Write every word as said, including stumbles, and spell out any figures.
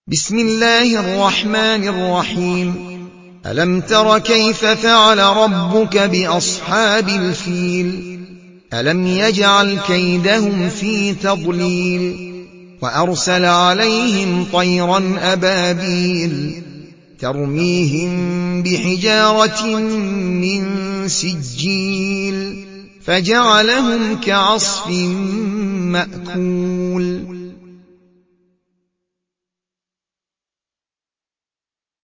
بسم الله الرحمن الرحيم. ألم تر كيف فعل ربك بأصحاب الفيل؟ ألم يجعل كيدهم في تضليل وأرسل عليهم طيرا أبابيل ترميهم بحجارة من سجيل فجعلهم كعصف مأكول.